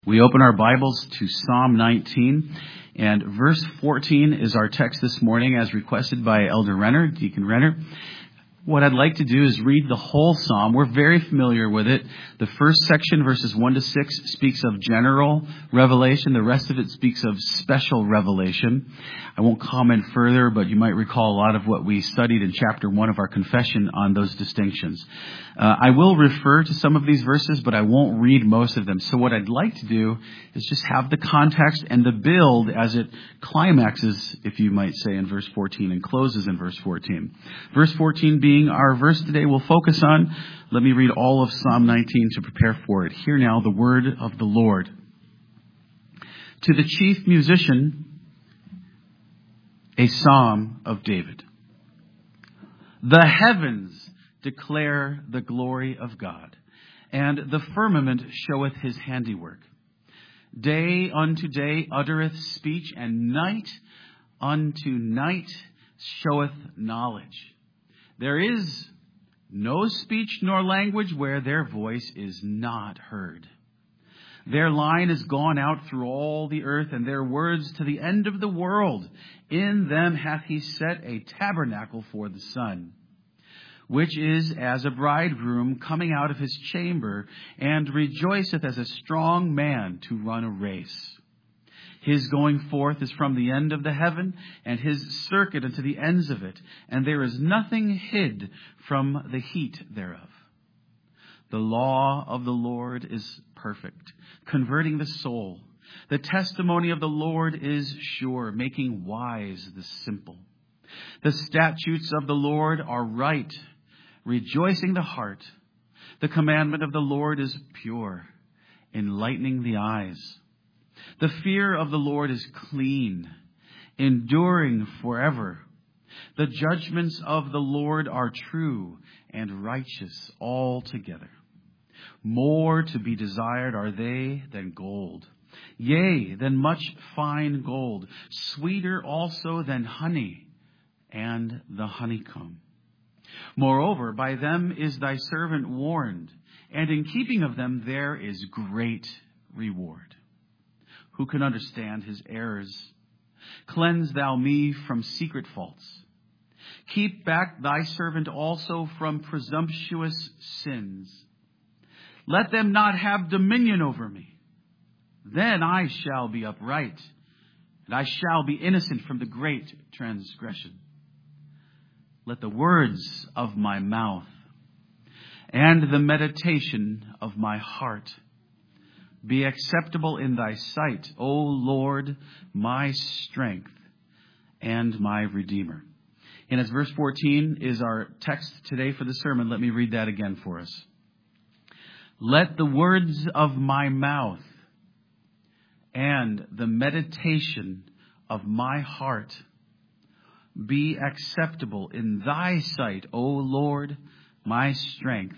We open our Bibles to Psalm 19, and verse 14 is our text this morning as requested by Elder Renner, Deacon Renner. What I'd like to do is read the whole psalm. We're very familiar with it. The first section, verses 1 to 6, speaks of general revelation. The rest of it speaks of special revelation. I won't comment further, but you might recall a lot of what we studied in chapter 1 of our confession on those distinctions. I will refer to some of these verses, but I won't read most of them. So what I'd like to do is just have the context and the build as it climaxes, if you might say, in verse 14 and closes in verse 14. Verse 14 being our verse today we'll focus on. Let me read all of Psalm 19 to prepare for it. Hear now the word of the Lord. To the chief musician, a psalm of David. The heavens declare the glory of God, and the firmament showeth his handiwork. Day unto day uttereth speech, and night unto night showeth knowledge. There is no speech nor language where their voice is not heard. Their line is gone out through all the earth, and their words to the end of the world. In them hath he set a tabernacle for the sun, which is as a bridegroom coming out of his chamber, and rejoiceth as a strong man to run a race. His going forth is from the end of the heaven, and his circuit unto the ends of it, and there is nothing hid from the heat thereof. The law of the Lord is perfect, converting the soul. The testimony of the Lord is sure, making wise the simple. The statutes of the Lord are right, rejoicing the heart. The commandment of the Lord is pure, enlightening the eyes. The fear of the Lord is clean, enduring forever. The judgments of the Lord are true and righteous altogether. More to be desired are they than gold, yea, than much fine gold, sweeter also than honey and the honeycomb. Moreover, by them is thy servant warned, and in keeping of them there is great reward. Who can understand his errors? Cleanse thou me from secret faults. Keep back thy servant also from presumptuous sins. Let them not have dominion over me. Then I shall be upright, and I shall be innocent from the great transgression. Let the words of my mouth and the meditation of my heart be acceptable in thy sight, O Lord, my strength and my Redeemer. And as verse 14 is our text today for the sermon, let me read that again for us. Let the words of my mouth and the meditation of my heart be acceptable in thy sight, O Lord, my strength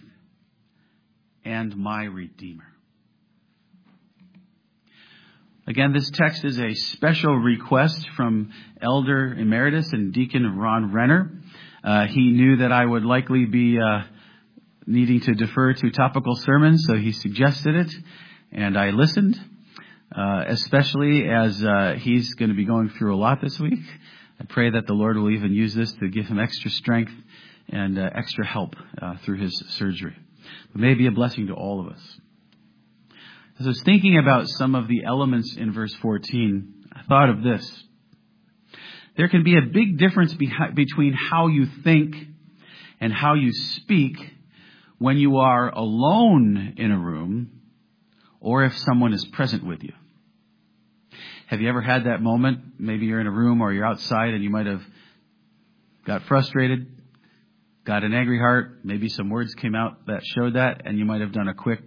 and my Redeemer. Again, this text is a special request from Elder Emeritus and Deacon Ron Renner. He knew that I would likely be needing to defer to topical sermons, so he suggested it, and I listened, especially as he's going to be going through a lot this week. I pray that the Lord will even use this to give him extra strength and extra help through his surgery. It may be a blessing to all of us. As I was thinking about some of the elements in verse 14, I thought of this. There can be a big difference between how you think and how you speak when you are alone in a room or if someone is present with you. Have you ever had that moment? Maybe you're in a room or you're outside and you might have got frustrated, got an angry heart, maybe some words came out that showed that, and you might have done a quick...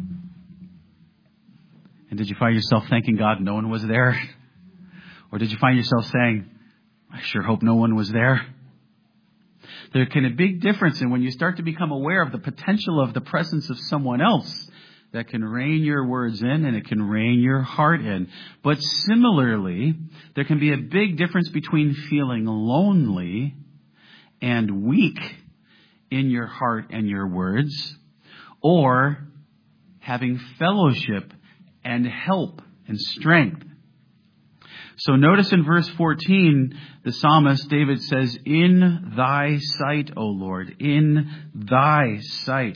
And did you find yourself thanking God no one was there? Or did you find yourself saying, I sure hope no one was there? There can be a big difference in when you start to become aware of the potential of the presence of someone else that can rein your words in and it can rein your heart in. But similarly, there can be a big difference between feeling lonely and weak in your heart and your words, or having fellowship and help and strength. So notice in verse 14, the psalmist David says, in thy sight, O Lord, in thy sight.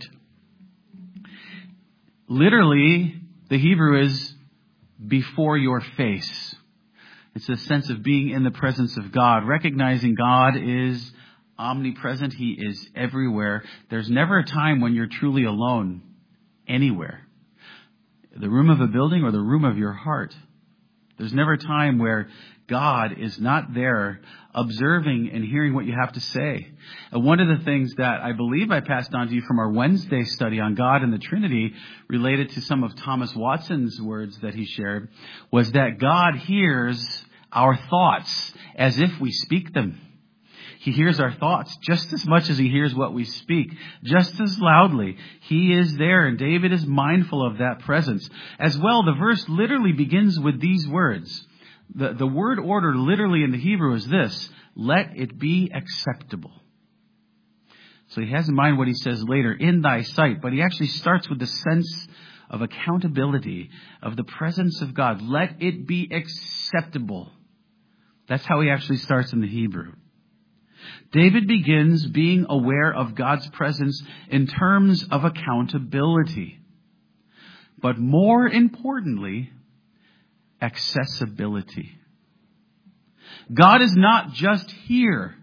Literally, the Hebrew is before your face. It's a sense of being in the presence of God, recognizing God is omnipresent. He is everywhere. There's never a time when you're truly alone anywhere. The room of a building or the room of your heart. There's never a time where God is not there observing and hearing what you have to say. And one of the things that I believe I passed on to you from our Wednesday study on God and the Trinity related to some of Thomas Watson's words that he shared was that God hears our thoughts as if we speak them. He hears our thoughts just as much as he hears what we speak, just as loudly. He is there, and David is mindful of that presence. As well, the verse literally begins with these words. The word order literally in the Hebrew is this: let it be acceptable. So he has in mind what he says later, in thy sight, but he actually starts with the sense of accountability, of the presence of God. Let it be acceptable. That's how he actually starts in the Hebrew. David begins being aware of God's presence in terms of accountability. But more importantly, accessibility. God is not just here.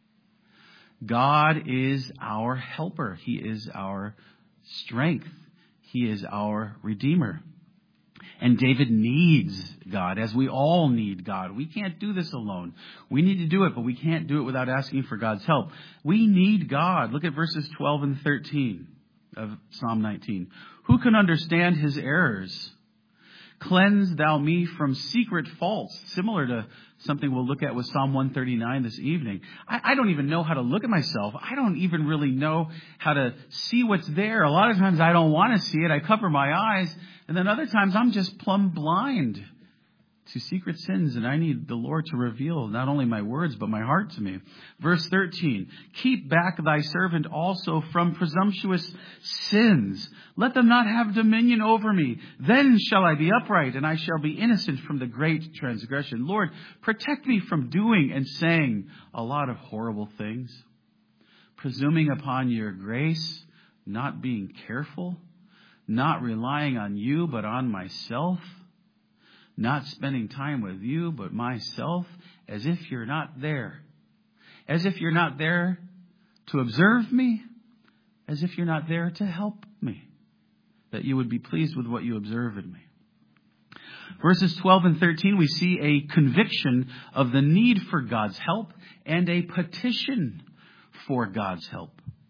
God is our helper. He is our strength. He is our Redeemer. And David needs God, as we all need God. We can't do this alone. We need to do it, but we can't do it without asking for God's help. We need God. Look at verses 12 and 13 of Psalm 19. Who can understand his errors? Cleanse thou me from secret faults. Similar to something we'll look at with Psalm 139 this evening. I don't even know how to look at myself. I don't even really know how to see what's there. A lot of times I don't want to see it. I cover my eyes. And then other times I'm just plumb blind to secret sins. And I need the Lord to reveal not only my words, but my heart to me. Verse 13, keep back thy servant also from presumptuous sins. Let them not have dominion over me. Then shall I be upright, and I shall be innocent from the great transgression. Lord, protect me from doing and saying a lot of horrible things. Presuming upon your grace, not being careful, not relying on you, but on myself. Not spending time with you, but myself, as if you're not there. As if you're not there to observe me, as if you're not there to help me. That you would be pleased with what you observe in me. Verses 12 and 13, we see a conviction of the need for God's help and a petition for God's help.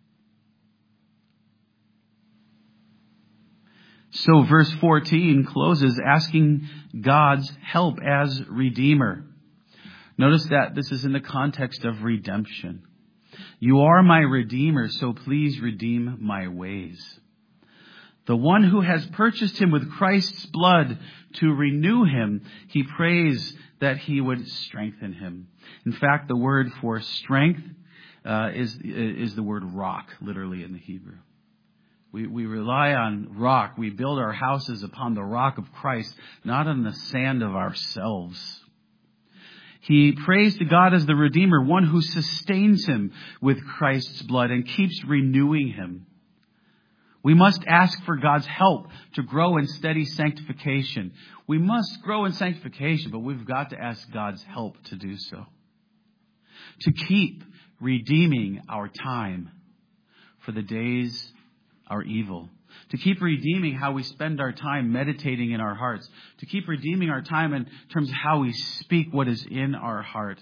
So verse 14 closes asking God's help as Redeemer. Notice that this is in the context of redemption. You are my Redeemer, so please redeem my ways. The one who has purchased him with Christ's blood to renew him, he prays that he would strengthen him. In fact, the word for strength is the word rock, literally in the Hebrew. We rely on rock. We build our houses upon the rock of Christ, not on the sand of ourselves. He prays to God as the Redeemer, one who sustains him with Christ's blood and keeps renewing him. We must ask for God's help to grow in steady sanctification. We must grow in sanctification, but we've got to ask God's help to do so. To keep redeeming our time for the days are evil. To keep redeeming how we spend our time meditating in our hearts. To keep redeeming our time in terms of how we speak what is in our heart.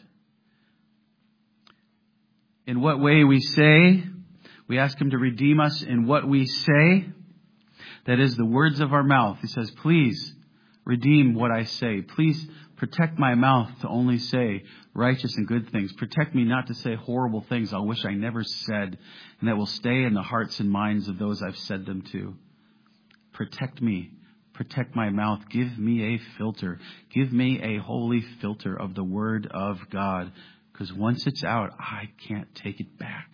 In what way we say. We ask him to redeem us in what we say. That is the words of our mouth. He says, please redeem what I say. Please protect my mouth to only say righteous and good things. Protect me not to say horrible things I wish I never said, and that will stay in the hearts and minds of those I've said them to. Protect me. Protect my mouth. Give me a filter. Give me a holy filter of the Word of God. Because once it's out, I can't take it back.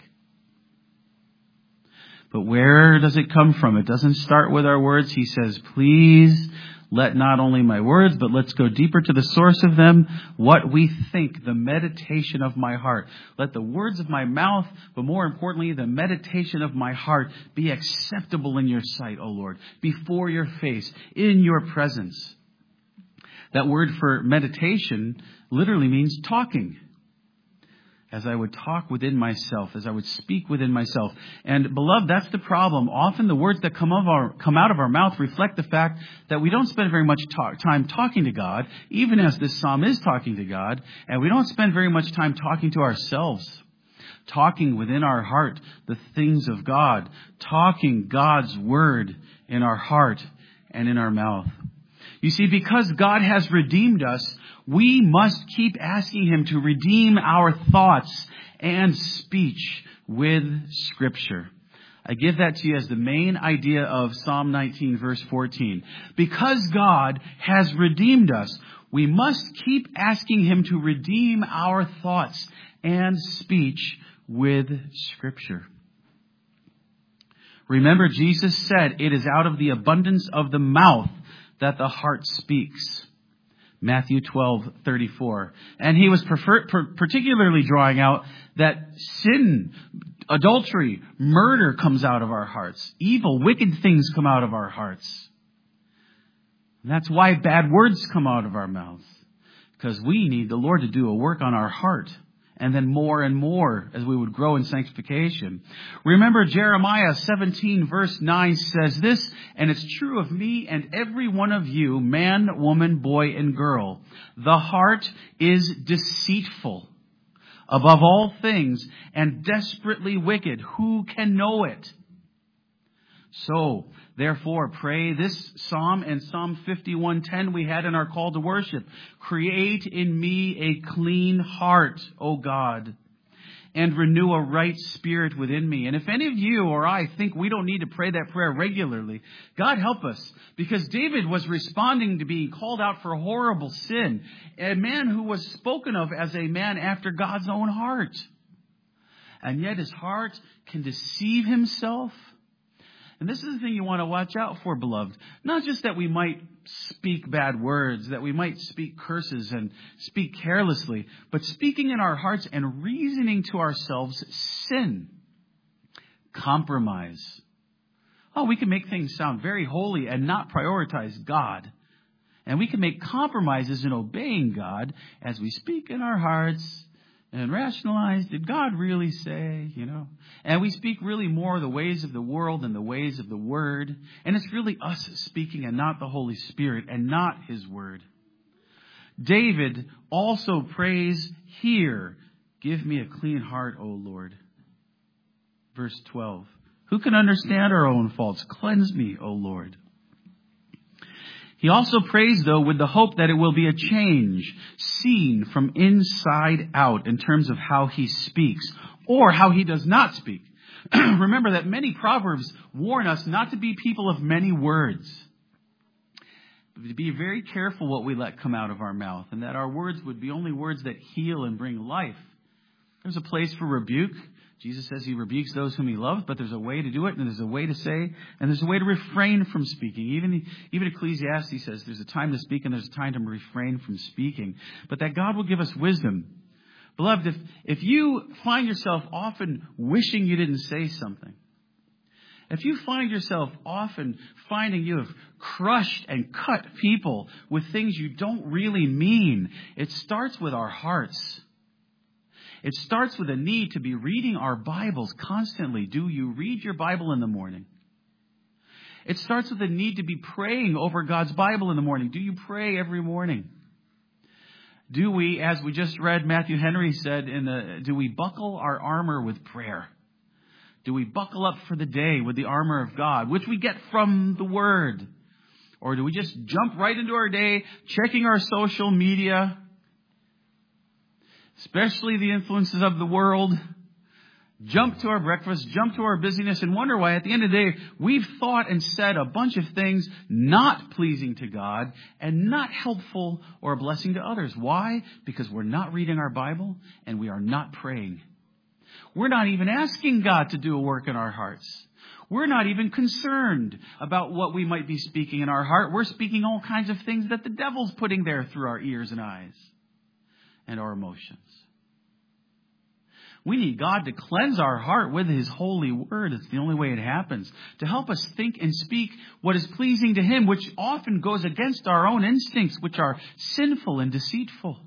But where does it come from? It doesn't start with our words. He says, please let not only my words, but let's go deeper to the source of them, what we think, the meditation of my heart. Let the words of my mouth, but more importantly, the meditation of my heart be acceptable in your sight, O Lord, before your face, in your presence. That word for meditation literally means talking. As I would talk within myself, as I would speak within myself. And beloved, that's the problem. Often the words that come out of our mouth reflect the fact that we don't spend very much time talking to God, even as this psalm is talking to God, and we don't spend very much time talking to ourselves, talking within our heart the things of God, talking God's word in our heart and in our mouth. You see, because God has redeemed us, we must keep asking Him to redeem our thoughts and speech with Scripture. I give that to you as the main idea of Psalm 19, verse 14. Because God has redeemed us, we must keep asking Him to redeem our thoughts and speech with Scripture. Remember, Jesus said, it is out of the abundance of the mouth that the heart speaks. Matthew 12:34. And he was particularly drawing out that sin, adultery, murder comes out of our hearts. Evil, wicked things come out of our hearts. And that's why bad words come out of our mouths. Because we need the Lord to do a work on our heart. And then more and more as we would grow in sanctification. Remember, Jeremiah 17 verse 9 says this, and it's true of me and every one of you, man, woman, boy, and girl. The heart is deceitful above all things and desperately wicked. Who can know it? So, therefore, pray this psalm and Psalm 51:10 we had in our call to worship. Create in me a clean heart, O God, and renew a right spirit within me. And if any of you or I think we don't need to pray that prayer regularly, God help us. Because David was responding to being called out for horrible sin. A man who was spoken of as a man after God's own heart. And yet his heart can deceive himself. And this is the thing you want to watch out for, beloved. Not just that we might speak bad words, that we might speak curses and speak carelessly, but speaking in our hearts and reasoning to ourselves sin, compromise. Oh, we can make things sound very holy and not prioritize God. And we can make compromises in obeying God as we speak in our hearts and rationalize, did God really say, And we speak really more the ways of the world than the ways of the Word. And it's really us speaking and not the Holy Spirit and not His Word. David also prays here, give me a clean heart, O Lord. Verse 12. Who can understand our own faults? Cleanse me, O Lord. He also prays, though, with the hope that it will be a change seen from inside out in terms of how he speaks or how he does not speak. Remember that many proverbs warn us not to be people of many words. To be very careful what we let come out of our mouth, and that our words would be only words that heal and bring life. There's a place for rebuke. Jesus says He rebukes those whom He loves, but there's a way to do it, and there's a way to say, and there's a way to refrain from speaking. Even Ecclesiastes says there's a time to speak and there's a time to refrain from speaking. But that God will give us wisdom. Beloved, if you find yourself often wishing you didn't say something, if you find yourself often finding you have crushed and cut people with things you don't really mean, it starts with our hearts. It starts with a need to be reading our Bibles constantly. Do you read your Bible in the morning? It starts with a need to be praying over God's Bible in the morning. Do you pray every morning? Do we, as we just read, Matthew Henry said, do we buckle our armor with prayer? Do we buckle up for the day with the armor of God, which we get from the Word? Or do we just jump right into our day, checking our social media, especially the influences of the world, jump to our breakfast, jump to our busyness, and wonder why at the end of the day we've thought and said a bunch of things not pleasing to God and not helpful or a blessing to others. Why? Because we're not reading our Bible and we are not praying. We're not even asking God to do a work in our hearts. We're not even concerned about what we might be speaking in our heart. We're speaking all kinds of things that the devil's putting there through our ears and eyes and our emotions. We need God to cleanse our heart with His holy word. It's the only way it happens. To help us think and speak what is pleasing to Him, which often goes against our own instincts, which are sinful and deceitful.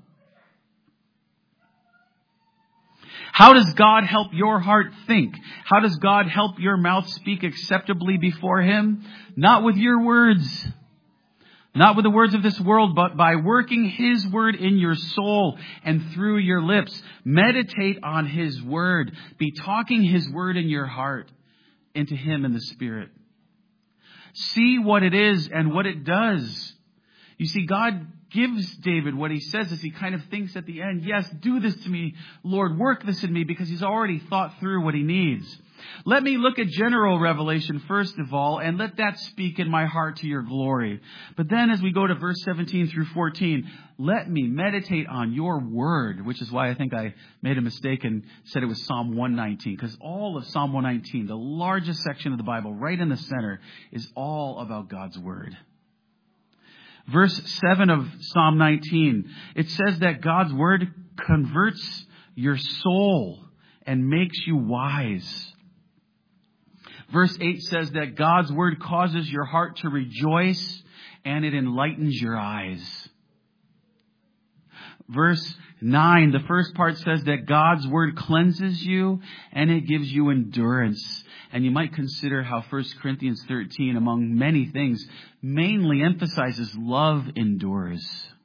How does God help your heart think? How does God help your mouth speak acceptably before Him? Not with your words. Not with the words of this world, but by working His word in your soul and through your lips. Meditate on His word. Be talking His word in your heart into Him in the Spirit. See what it is and what it does. You see, God gives David what he says as he kind of thinks at the end, yes, do this to me, Lord, work this in me, because he's already thought through what he needs. Let me look at general revelation first of all, and let that speak in my heart to your glory. But then as we go to verse 17 through 14, let me meditate on your word, which is why I think I made a mistake and said it was Psalm 119, because all of Psalm 119, the largest section of the Bible, right in the center, is all about God's word. Verse 7 of Psalm 19, it says that God's word converts your soul and makes you wise. Verse 8 says that God's word causes your heart to rejoice and it enlightens your eyes. Verse 9, the first part says that God's word cleanses you and it gives you endurance. And you might consider how 1 Corinthians 13, among many things, mainly emphasizes love endures.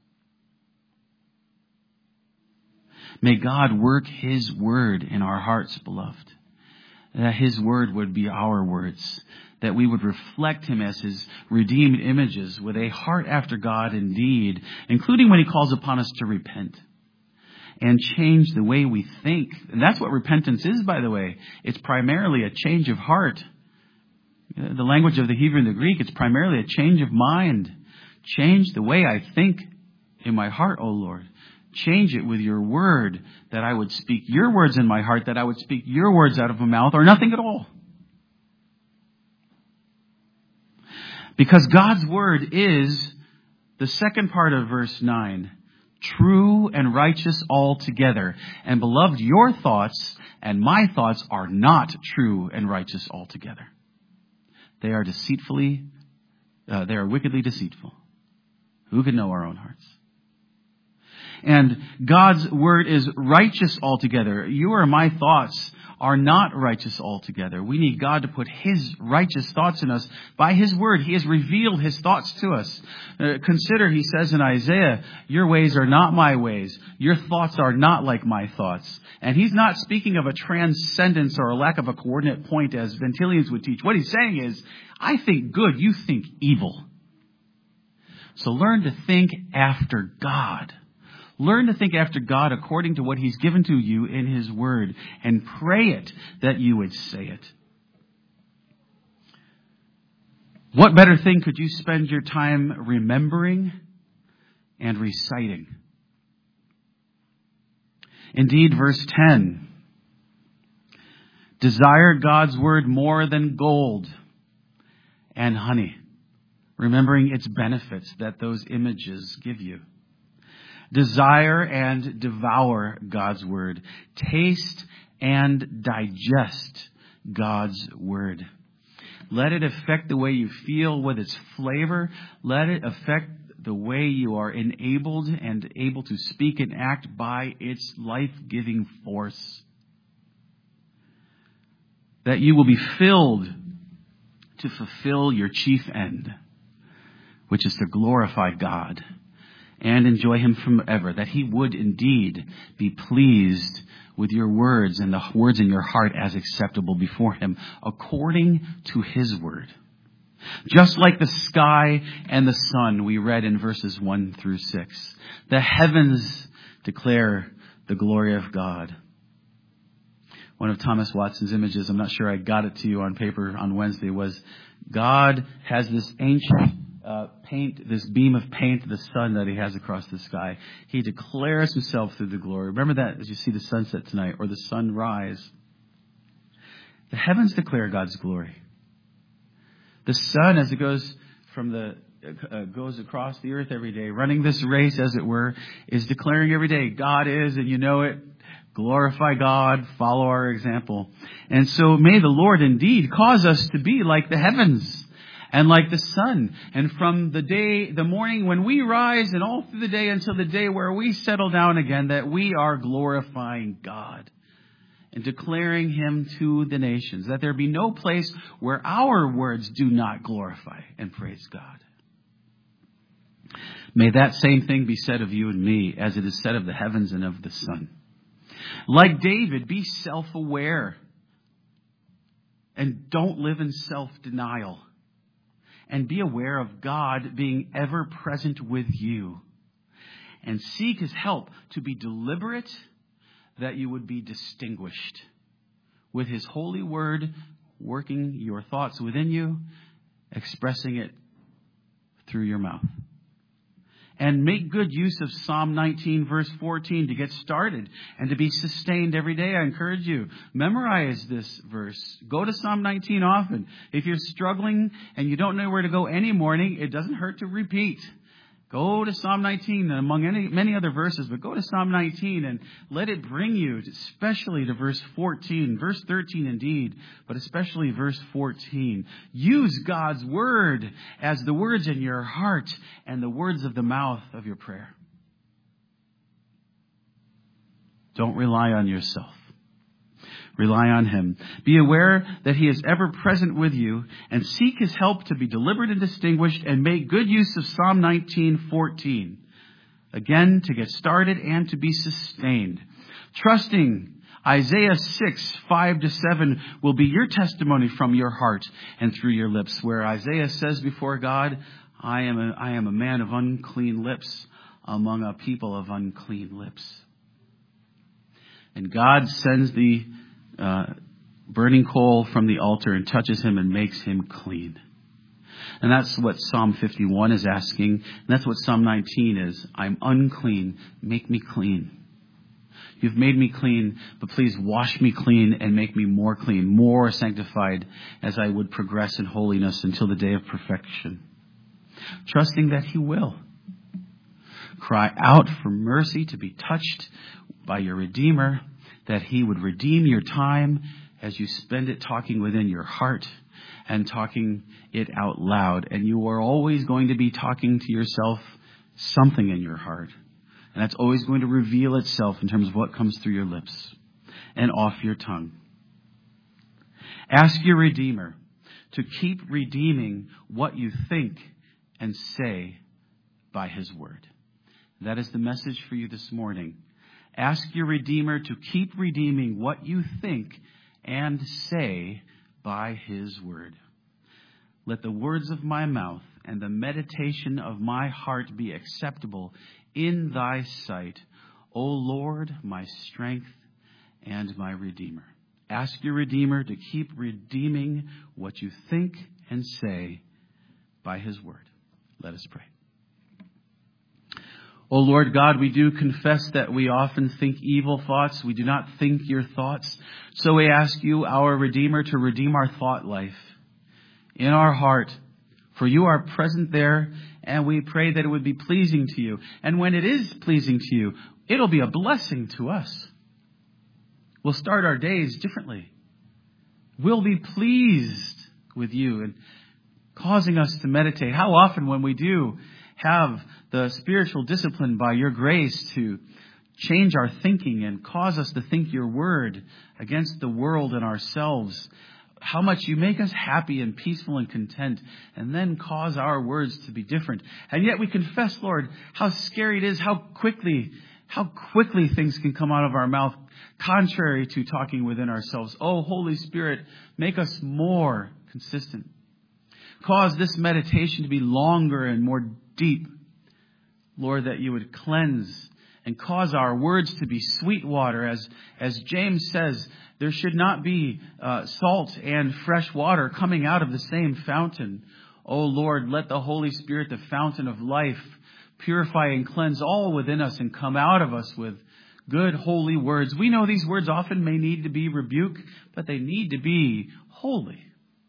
May God work His word in our hearts, beloved. That His word would be our words. That we would reflect Him as His redeemed images with a heart after God indeed, including when He calls upon us to repent and change the way we think. And that's what repentance is, by the way. It's primarily a change of heart. The language of the Hebrew and the Greek, it's primarily a change of mind. Change the way I think in my heart, O Lord. Change it with your word, that I would speak your words in my heart, that I would speak your words out of my mouth, or nothing at all. Because God's word is, the second part of verse 9, true and righteous altogether. And beloved, your thoughts and my thoughts are not true and righteous altogether. They are they are wickedly deceitful. Who can know our own hearts? And God's word is righteous altogether. Your or my thoughts are not righteous altogether. We need God to put His righteous thoughts in us by His word. He has revealed His thoughts to us. Consider, He says in Isaiah, your ways are not my ways. Your thoughts are not like my thoughts. And He's not speaking of a transcendence or a lack of a coordinate point as Ventilians would teach. What He's saying is, I think good, you think evil. So learn to think after God. Learn to think after God according to what He's given to you in His word, and pray it that you would say it. What better thing could you spend your time remembering and reciting? Indeed, verse 10, desire God's word more than gold and honey, remembering its benefits that those images give you. Desire and devour God's word. Taste and digest God's word. Let it affect the way you feel with its flavor. Let it affect the way you are enabled and able to speak and act by its life-giving force. That you will be filled to fulfill your chief end, which is to glorify God and enjoy Him forever, that He would indeed be pleased with your words and the words in your heart as acceptable before Him, according to His word. Just like the sky and the sun, we read in verses 1 through 6. The heavens declare the glory of God. One of Thomas Watson's images, I'm not sure I got it to you on paper on Wednesday, was God has this ancient this beam of paint, the sun that He has across the sky. He declares Himself through the glory. Remember that as you see the sunset tonight or the sunrise. The heavens declare God's glory. The sun, as it goes goes across the earth every day, running this race, as it were, is declaring every day, God is, and you know it. Glorify God, follow our example. And so may the Lord indeed cause us to be like the heavens and like the sun. And from the morning when we rise and all through the day until the day where we settle down again, that we are glorifying God and declaring Him to the nations, that there be no place where our words do not glorify and praise God. May that same thing be said of you and me as it is said of the heavens and of the sun. Like David, be self-aware and don't live in self-denial. And be aware of God being ever present with you. And seek His help to be deliberate, that you would be distinguished. With His holy word working your thoughts within you, expressing it through your mouth. And make good use of Psalm 19, verse 14 to get started and to be sustained every day. I encourage you, memorize this verse. Go to Psalm 19 often. If you're struggling and you don't know where to go any morning, it doesn't hurt to repeat. Go to Psalm 19 among many other verses, but go to Psalm 19 and let it bring you especially to verse 14, verse 13 indeed, but especially verse 14. Use God's word as the words in your heart and the words of the mouth of your prayer. Don't rely on yourself. Rely on Him. Be aware that He is ever present with you and seek His help to be deliberate and distinguished and make good use of Psalm 19:14. Again, to get started and to be sustained. Trusting Isaiah 6:5-7 will be your testimony from your heart and through your lips, where Isaiah says before God, I am a man of unclean lips among a people of unclean lips. And God sends the burning coal from the altar and touches him and makes him clean. And that's what Psalm 51 is asking. And that's what Psalm 19 is. I'm unclean. Make me clean. You've made me clean, but please wash me clean and make me more clean, more sanctified as I would progress in holiness until the day of perfection. Trusting that He will. Cry out for mercy to be touched by your Redeemer, that He would redeem your time as you spend it talking within your heart and talking it out loud. And you are always going to be talking to yourself something in your heart. And that's always going to reveal itself in terms of what comes through your lips and off your tongue. Ask your Redeemer to keep redeeming what you think and say by His word. That is the message for you this morning. Ask your Redeemer to keep redeeming what you think and say by His word. Let the words of my mouth and the meditation of my heart be acceptable in Thy sight, O Lord, my strength and my Redeemer. Ask your Redeemer to keep redeeming what you think and say by His word. Let us pray. O Lord God, we do confess that we often think evil thoughts. We do not think your thoughts. So we ask you, our Redeemer, to redeem our thought life in our heart. For you are present there, and we pray that it would be pleasing to you. And when it is pleasing to you, it'll be a blessing to us. We'll start our days differently. We'll be pleased with you and causing us to meditate. How often when we do have the spiritual discipline by your grace to change our thinking and cause us to think your word against the world and ourselves, how much you make us happy and peaceful and content, and then cause our words to be different. And yet we confess, Lord, how scary it is, how quickly things can come out of our mouth contrary to talking within ourselves. Oh, Holy Spirit, make us more consistent. Cause this meditation to be longer and more deep. Lord, that you would cleanse and cause our words to be sweet water. As James says, there should not be salt and fresh water coming out of the same fountain. Oh Lord, let the Holy Spirit, the fountain of life, purify and cleanse all within us and come out of us with good, holy words. We know these words often may need to be rebuked, but they need to be holy.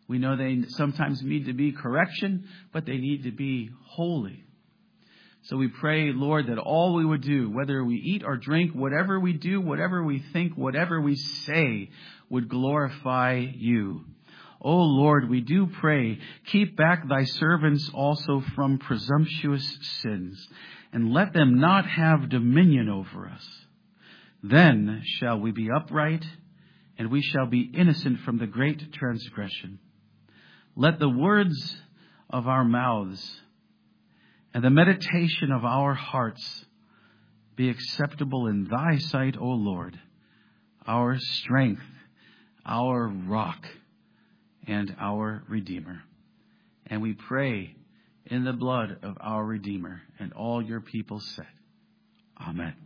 We know they sometimes need to be correction, but they need to be holy. So we pray, Lord, that all we would do, whether we eat or drink, whatever we do, whatever we think, whatever we say, would glorify you. O Lord, we do pray, keep back thy servants also from presumptuous sins, and let them not have dominion over us. Then shall we be upright, and we shall be innocent from the great transgression. Let the words of our mouths and the meditation of our hearts be acceptable in thy sight, O Lord, our strength, our rock, and our Redeemer. And we pray in the blood of our Redeemer. And all your people said, Amen.